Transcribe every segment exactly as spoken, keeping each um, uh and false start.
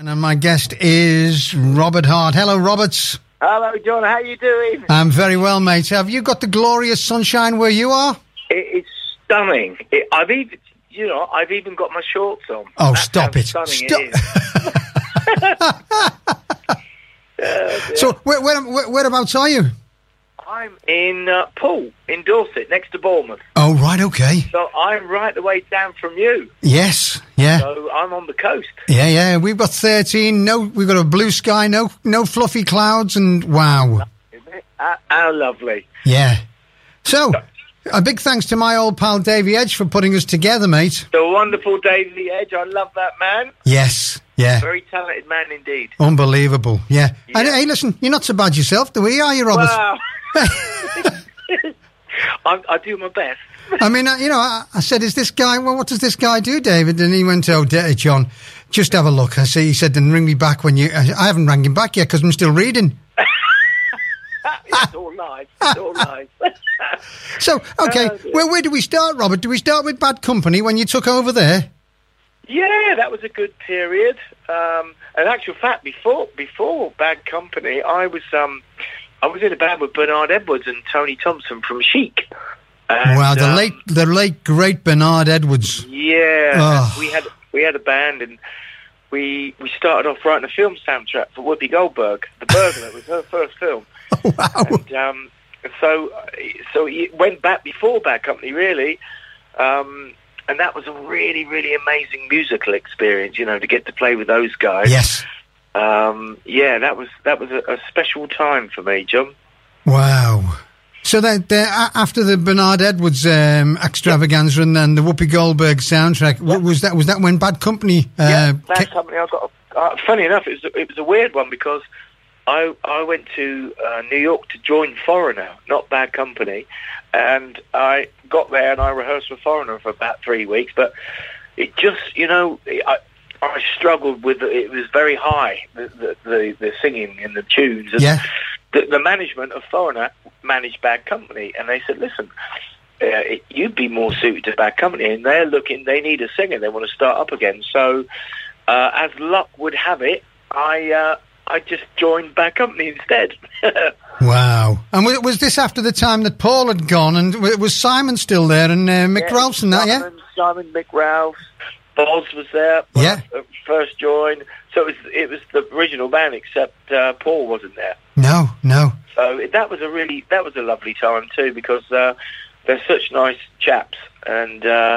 And my guest is Robert Hart. Hello, Robert. Hello, John. How you doing? I'm very well, mate. Have you got the glorious sunshine where you are? It, it's stunning. It, I've even, you know, I've even got my shorts on. Oh, That's stop how it! Stunning Stop. It is. So, where, where, where, whereabouts are you? I'm in uh, Poole, in Dorset, next to Bournemouth. Oh, right, okay. So I'm right the way down from you. Yes, yeah. So I'm on the coast. Yeah, yeah. We've got thirteen. No, we've got a blue sky. No, no fluffy clouds, and wow. Isn't it? How, how lovely. Yeah. So, a big thanks to my old pal Davey Edge for putting us together, mate. The wonderful Davey Edge. I love that man. Yes, yeah. Very talented man indeed. Unbelievable. Yeah. Yeah. And hey, listen, you're not so bad yourself, do we? Are you, Robert? Wow. I, I do my best. I mean, uh, you know, I, I said, is this guy, well, what does this guy do, David? And he went, oh, D- John, just have a look. I say, he said, then ring me back when you, I, I haven't rang him back yet because I'm still reading. It's all lies. It's all lies. So, okay, Oh, dear. well, where do we start, Robert? Do we start with Bad Company when you took over there? Yeah, that was a good period. Um, in actual fact, before before Bad Company, I was um, I was in a band with Bernard Edwards and Tony Thompson from Chic. And, wow, the um, late, the late, great Bernard Edwards. Yeah, Oh. we had we had a band and we we started off writing a film soundtrack for Whoopi Goldberg, The Burglar. It was her first film. Oh, wow. And, um, so so it went back before Bad Company, really. Um, and that was a really, really amazing musical experience, you know, to get to play with those guys. Yes. Um, yeah, that was that was a, a special time for me, John. Wow. So that uh, after the Bernard Edwards um, extravaganza and then the Whoopi Goldberg soundtrack, Yeah. was that was that when Bad Company? Uh, yeah, Bad ca- Company. I got. A, uh, funny enough, it was a, it was a weird one because I I went to uh, New York to join Foreigner, not Bad Company, and I got there and I rehearsed with Foreigner for about three weeks, but it just, you know, I. I struggled with it. It was very high, the the, the, the singing and the tunes. And Yeah. the, the management of Foreigner managed Bad Company, and they said, "Listen, uh, it, you'd be more suited to Bad Company." And they're looking; they need a singer. They want to start up again. So, uh, as luck would have it, I uh, I just joined Bad Company instead. Wow. And was, was this after the time that Paul had gone, and w- was Simon still there, and uh, Mick Yeah, Ralphs and that? Yeah. Simon, Simon Mick Ralphs, Boz was there. when Yeah. I first joined. So it was it was the original band, except uh, Paul wasn't there. No, no. So it- that was a really that was a lovely time too, because uh, they're such nice chaps, and uh,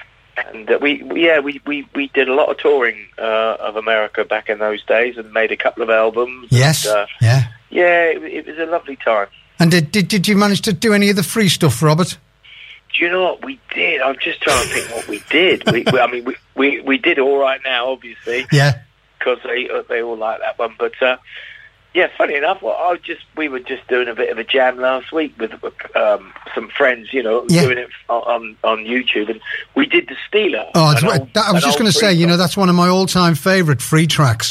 and uh, we we- yeah we, we, we did a lot of touring uh, of America back in those days, and made a couple of albums. Yes. and, uh, Yeah. yeah, it, it was a lovely time. And did, did did you manage to do any of the free stuff, Robert? Do you know what we did? I'm just trying to think what we did. We, we, I mean, we, we we did All Right Now, obviously, Yeah. because they uh, they all like that one. But uh, yeah, funny enough, well, I was just we were just doing a bit of a jam last week with um, some friends, you know, Yeah. doing it on on YouTube, and we did the Steeler. Oh, an it's, old- that, I was an just old going to say, free you know, song. that's one of my all-time favourite free tracks.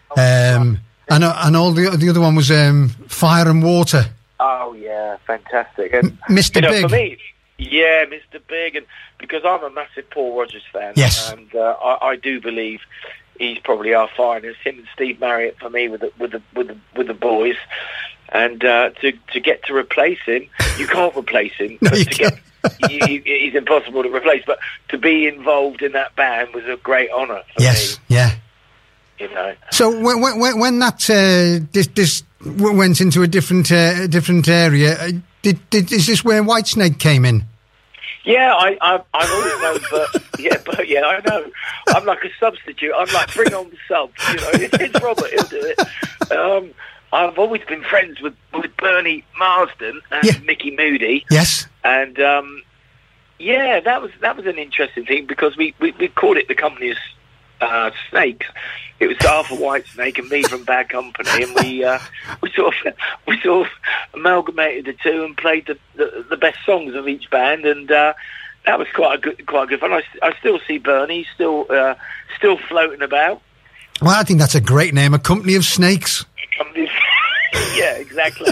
Um, and uh, and all the the other one was um, Fire and Water. Oh yeah, fantastic. And Mister you know, Big. for me, yeah, Mister Big, and because I'm a massive Paul Rodgers fan, Yes. and uh, I, I do believe he's probably our finest. Him and Steve Marriott for me with the with the with the, with the boys, and uh, to to get to replace him, you can't replace him. No, but you to get, you, you, he's impossible to replace. But to be involved in that band was a great honour for Yes, me. yeah. You know. So when when, when that uh, this this w- went into a different uh, different area, uh, did, did is this where Whitesnake came in? Yeah, I, I, I've always known, but yeah, but yeah, I know. I'm like a substitute. I'm like, bring on the subs. You know, it's, it's Robert. He'll do it. Um, I've always been friends with, with Bernie Marsden and Yeah. Mickey Moody, Yes. and um, yeah, that was that was an interesting thing because we we, we called it the company as uh, Snakes. It was Arthur Whitesnake and me from Bad Company, and we uh, we sort of we sort of amalgamated the two and played the, the, the best songs of each band, and uh, that was quite a good quite a good fun. I, I still see Bernie still uh, still floating about. Well, I think that's a great name, a company of snakes. Companies- yeah, exactly.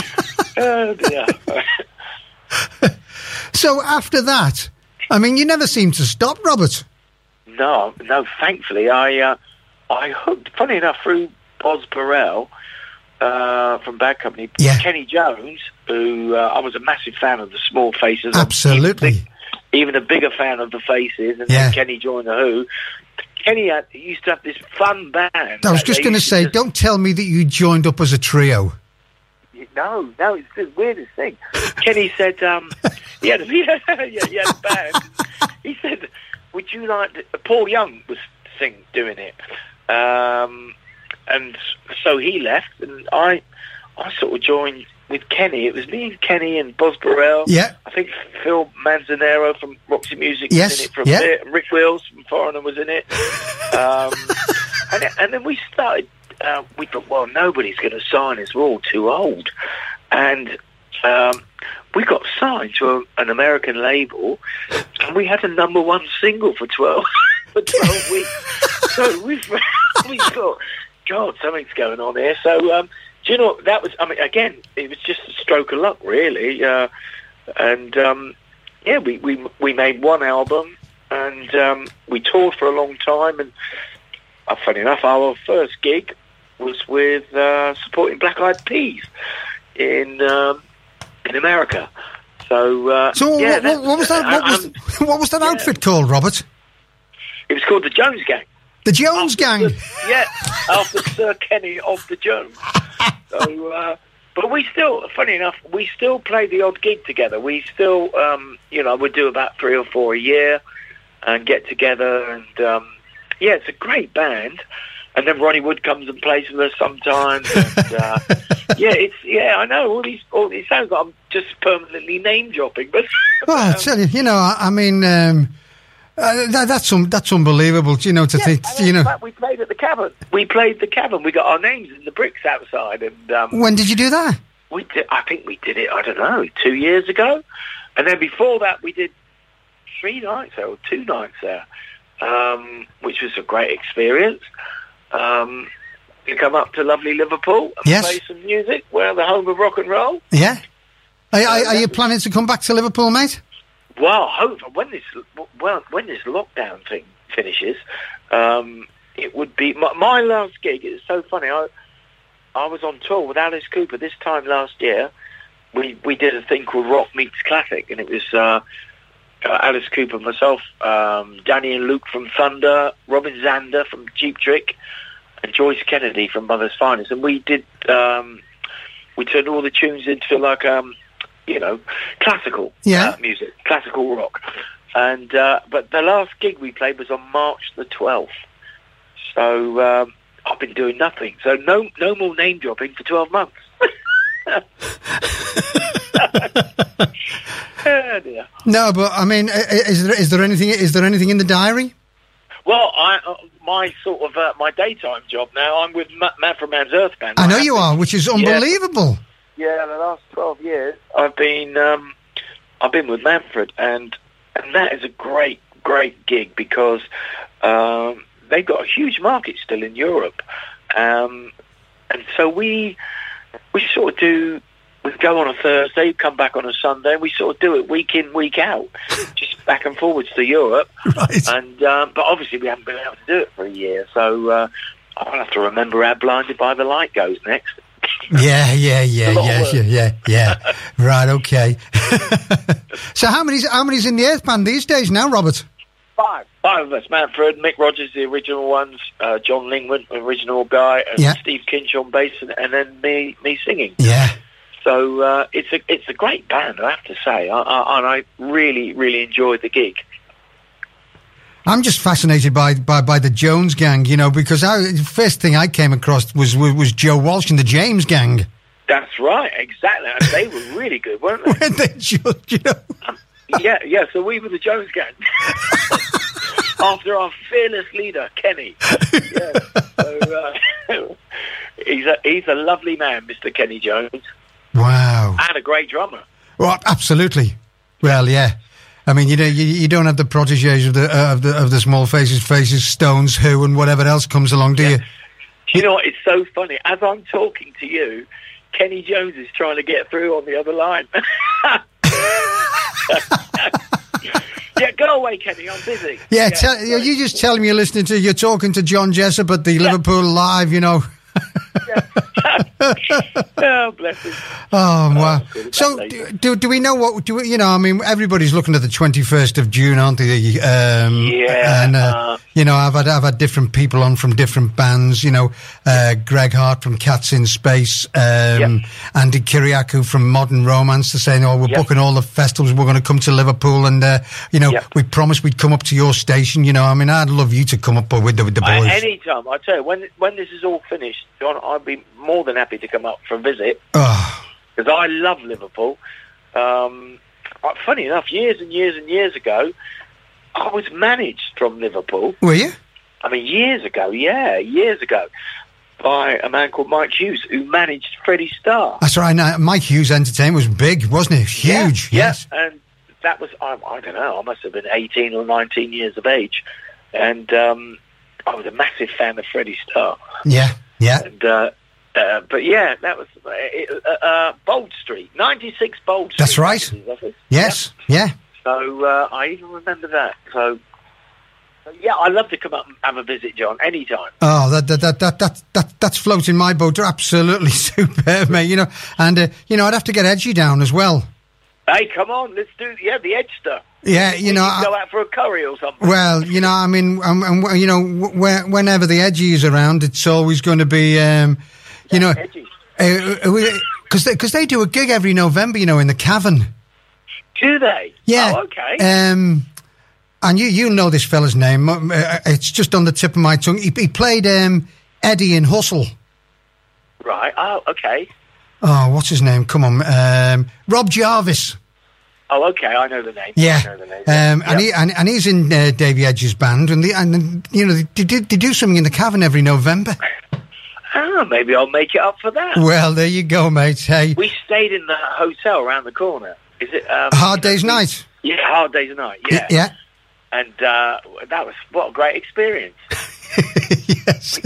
Oh dear. So after that, I mean, you never seem to stop, Robert. No, no. Thankfully, I uh, I hooked, funny enough, through Boz Burrell uh, from Bad Company, yeah. Kenny Jones, who uh, I was a massive fan of the Small Faces. Absolutely. Even, even a bigger fan of the Faces, and yeah. then Kenny joined the Who. Kenny had, he used to have this fun band. I was just going to say, just, don't tell me that you joined up as a trio. No, no, it's the weirdest thing. Kenny said, um, he, had a, yeah, he had a band. He said, would you like to, Paul Young was sing, doing it. Um, and so he left, and I I sort of joined with Kenny. It was me and Kenny and Boz Burrell. Yeah. I think Phil Manzanero from Roxy Music yes. was in it from yeah. there, and Rick Wills from Foreigner was in it. Um, and, and then we started, uh, we thought, well, nobody's going to sign us, we're all too old. And um, we got signed to a, an American label, and we had a number one single for twelve, for twelve weeks. So we, we thought, God, something's going on here. So, um, do you know, that was, I mean, again, it was just a stroke of luck, really. Uh, and, um, yeah, we, we we made one album, and um, we toured for a long time. And uh, funny enough, our first gig was with uh, supporting Black Eyed Peas in um, in America. So, uh, so yeah, what, what, what was that? What was, um, what was that yeah. outfit called, Robert? It was called the Jones Gang. The Jones after Gang. The, yeah, after Sir Kenny of the Jones. So, uh, but we still, funny enough, we still play the odd gig together. We still, um, you know, we do about three or four a year and get together. And um, yeah, it's a great band. And then Ronnie Wood comes and plays with us sometimes. And, uh, yeah, it's yeah, I know all these. All it sounds like I'm just permanently name dropping, but well, I tell you, you know, I, I mean. Um, Uh, that, that's um, that's unbelievable, you know. To yeah, think, you know, fact, we played at the Cavern. We played the Cavern. We got our names in the bricks outside. And um, when did you do that? We did. I think we did it. I don't know, two years ago. And then before that, we did three nights there, or two nights there, um, which was a great experience. Um, we come up to lovely Liverpool and yes. play some music. We're the home of rock and roll. Yeah. Are, are, are you planning to come back to Liverpool, mate? Well, hope when this well when this lockdown thing finishes, um, it would be my, my last gig. It's so funny. I I was on tour with Alice Cooper this time last year. We we did a thing called Rock Meets Classic, and it was uh, uh, Alice Cooper, myself, um, Danny and Luke from Thunder, Robin Zander from Cheap Trick, and Joyce Kennedy from Mother's Finest. And we did um, we turned all the tunes into like. Um, you know, classical yeah. uh, music, classical rock. And uh, but the last gig we played was on March the twelfth. So um, I've been doing nothing. So no no more name dropping for twelve months. Oh, dear. No, but I mean, is there is there anything is there anything in the diary? Well, I uh, my sort of uh, my daytime job now. I'm with Ma- Man from Man's Earth Band. I know you are, which is unbelievable. Yeah. Yeah, the last twelve years, I've been um, I've been with Manfred, and and that is a great, great gig because um, they've got a huge market still in Europe, um, and so we we sort of do. We go on a Thursday, come back on a Sunday, and we sort of do it week in, week out, just back and forwards to Europe. Right. And um, but obviously we haven't been able to do it for a year, so uh, I'll have to remember how Blinded by the Light goes next. Yeah, yeah, yeah, yeah, yeah, yeah, yeah. Right, okay. So how many's how many's in the Earth Band these days now, Robert? Five. Five of us. Manfred, Mick Rogers, the original ones, uh, John Lingman, the original guy, and yeah. Steve Kinch on bass, and, and then me me singing. Yeah. So uh, it's a it's a great band, I have to say, I, I, and I really, really enjoyed the gig. I'm just fascinated by, by, by the Jones Gang, you know, because I, the first thing I came across was was Joe Walsh and the James Gang. That's right, exactly. And they were really good, weren't they? Weren't they just, you know? Um, yeah, yeah, so we were the Jones Gang. After our fearless leader, Kenny. Yeah. So, uh, he's, a, he's a lovely man, Mister Kenny Jones. Wow. And a great drummer. Well, absolutely. Well, yeah. I mean, you know, you, you don't have the protégés of the uh, of the of the Small Faces, Faces, Stones, Who, and whatever else comes along, do yeah. you? Do you know what? It's so funny. As I'm talking to you, Kenny Jones is trying to get through on the other line. Yeah, go away, Kenny. I'm busy. Yeah, yeah tell, you, you just tell him you're listening to, you're talking to John Jessup at the yeah. Liverpool Live, you know. Oh, bless him. Oh, wow. Oh, so, do, do do we know what, do we, you know, I mean, everybody's looking at the twenty-first of June, aren't they? Um, yeah. And, uh, uh, you know, I've had, I've had different people on from different bands, you know, uh, Greg Hart from Cats in Space, um, yep. Andy Kiriakou from Modern Romance, to saying, oh, we're yep. booking all the festivals, we're going to come to Liverpool, and, uh, you know, yep. we promised we'd come up to your station, you know, I mean, I'd love you to come up with the, with the boys. I, anytime, I tell you, when, when this is all finished, John, I'd be more than happy to come up for a visit. Oh. Because I love Liverpool. Um, funny enough, years and years and years ago, I was managed from Liverpool. Were you? I mean, years ago, yeah, years ago, by a man called Mike Hughes, who managed Freddie Starr. That's right. Now, Mike Hughes Entertainment was big, wasn't it? Huge, yeah, yes. Yeah. And that was, I, I don't know, I must have been eighteen or nineteen years of age. And um, I was a massive fan of Freddie Starr. Yeah, yeah. And, uh, uh, but yeah, that was uh, uh, Bold Street, ninety-six Bold Street. That's right. Yes, yeah. yeah. So uh, I even remember that. So, so yeah, I love to come up and have a visit, John, anytime. Oh, that that that that, that, that that's floating my boat. They're absolutely superb, mate. You know, and uh, you know, I'd have to get Edgy down as well. Hey, come on, let's do yeah the Edgester. Yeah, you we know, can go I, out for a curry or something. Well, you know, I mean, um, um, you know, wh- whenever the Edgy is around, it's always going to be, um, you know, because uh, they, cause they do a gig every November, you know, in the Cavern. Do they? Yeah. Oh, okay. Um, and you you know this fella's name. Uh, it's just on the tip of my tongue. He, he played um, Eddie in Hustle. Right. Oh, okay. Oh, what's his name? Come on, um, Rob Jarvis. Oh, okay. I know the name. Yeah, I know the name. Um, yep. and he and, and he's in uh, Davey Edge's band, and the and you know they do, they do something in the Cavern every November. Ah, maybe I'll make it up for that. Well, there you go, mate. Hey, we stayed in the hotel around the corner. Is it um, Hard Day's we, Night? Yeah, Hard Day's Night. Yeah, yeah. And uh, that was what a great experience. Yes.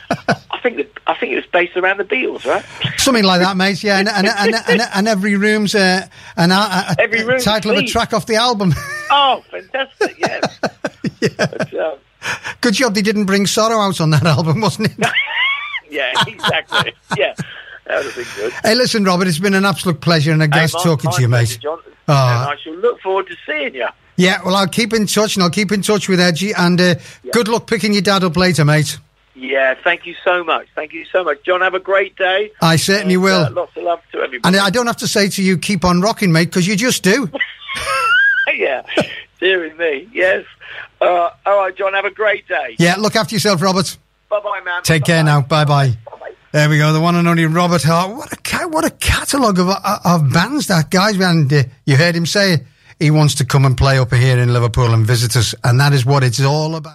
I think that I think it was based around the Beatles, right? Something like that, mate. Yeah, and and and, and, and every room's uh, an uh, a, every room's title clean. of a track off the album. Oh, fantastic! Yes. Yeah. But, um, good job they didn't bring Sorrow out on that album, wasn't it? Yeah, exactly. Yeah, that would have been good. Hey, listen, Robert, it's been an absolute pleasure and a gas hey, my, talking my to you, pleasure, mate. John. Oh. And I shall look forward to seeing you. Yeah, well, I'll keep in touch, and I'll keep in touch with Edgy, and uh, yeah. good luck picking your dad up later, mate. Yeah, thank you so much. Thank you so much. John, have a great day. I certainly and, will. Uh, lots of love to everybody. And I don't have to say to you, keep on rocking, mate, because you just do. Yeah, dearie me, yes. Uh, all right, John, have a great day. Yeah, look after yourself, Robert. Bye-bye, man. Take Bye-bye. care now. Bye-bye. Bye-bye. There we go, the one and only Robert Hart. What a ca- what a catalogue of, uh, of bands that guy's, and uh, you heard him say it. He wants to come and play up here in Liverpool and visit us, and that is what it's all about.